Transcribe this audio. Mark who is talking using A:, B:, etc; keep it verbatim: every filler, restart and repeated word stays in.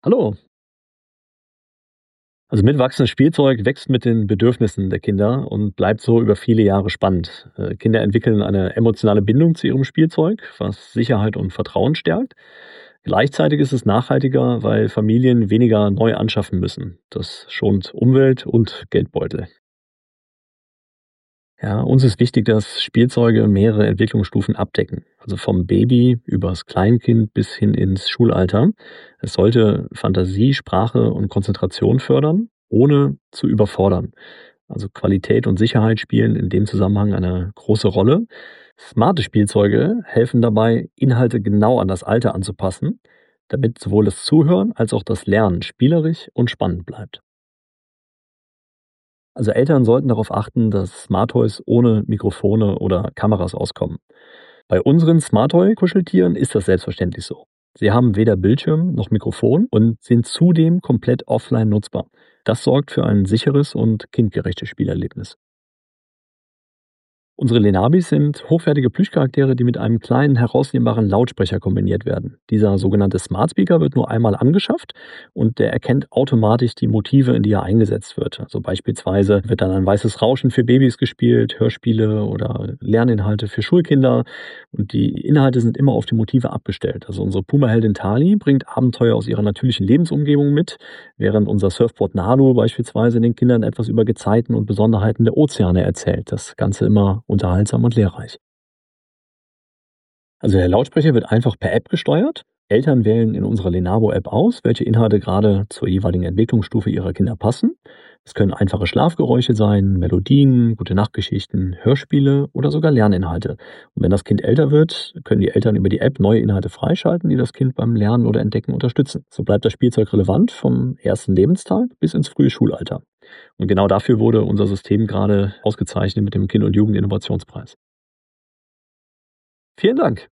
A: Hallo. Also mitwachsendes Spielzeug wächst mit den Bedürfnissen der Kinder und bleibt so über viele Jahre spannend. Äh, Kinder entwickeln eine emotionale Bindung zu ihrem Spielzeug, was Sicherheit und Vertrauen stärkt. Gleichzeitig ist es nachhaltiger, weil Familien weniger neu anschaffen müssen. Das schont Umwelt und Geldbeutel. Ja, uns ist wichtig, dass Spielzeuge mehrere Entwicklungsstufen abdecken. Also vom Baby übers Kleinkind bis hin ins Schulalter. Es sollte Fantasie, Sprache und Konzentration fördern, ohne zu überfordern. Also Qualität und Sicherheit spielen in dem Zusammenhang eine große Rolle. Smarte Spielzeuge helfen dabei, Inhalte genau an das Alter anzupassen, damit sowohl das Zuhören als auch das Lernen spielerisch und spannend bleibt. Also Eltern sollten darauf achten, dass Smart Toys ohne Mikrofone oder Kameras auskommen. Bei unseren Smart Toy Kuscheltieren ist das selbstverständlich so. Sie haben weder Bildschirm noch Mikrofon und sind zudem komplett offline nutzbar. Das sorgt für ein sicheres und kindgerechtes Spielerlebnis. Unsere Lenabis sind hochwertige Plüschcharaktere, die mit einem kleinen herausnehmbaren Lautsprecher kombiniert werden. Dieser sogenannte Smart Speaker wird nur einmal angeschafft und der erkennt automatisch die Motive, in die er eingesetzt wird. Also beispielsweise wird dann ein weißes Rauschen für Babys gespielt, Hörspiele oder Lerninhalte für Schulkinder und die Inhalte sind immer auf die Motive abgestellt. Also unsere Puma-Heldin Tali bringt Abenteuer aus ihrer natürlichen Lebensumgebung mit, während unser Surfboard Nalu beispielsweise den Kindern etwas über Gezeiten und Besonderheiten der Ozeane erzählt. Das Ganze immer unterhaltsam und lehrreich. Also der Lautsprecher wird einfach per App gesteuert. Eltern wählen in unserer Lenabo-App aus, welche Inhalte gerade zur jeweiligen Entwicklungsstufe ihrer Kinder passen. Es können einfache Schlafgeräusche sein, Melodien, gute Nachtgeschichten, Hörspiele oder sogar Lerninhalte. Und wenn das Kind älter wird, können die Eltern über die App neue Inhalte freischalten, die das Kind beim Lernen oder Entdecken unterstützen. So bleibt das Spielzeug relevant vom ersten Lebenstag bis ins frühe Schulalter. Und genau dafür wurde unser System gerade ausgezeichnet mit dem Kind- und Jugendinnovationspreis. Vielen Dank.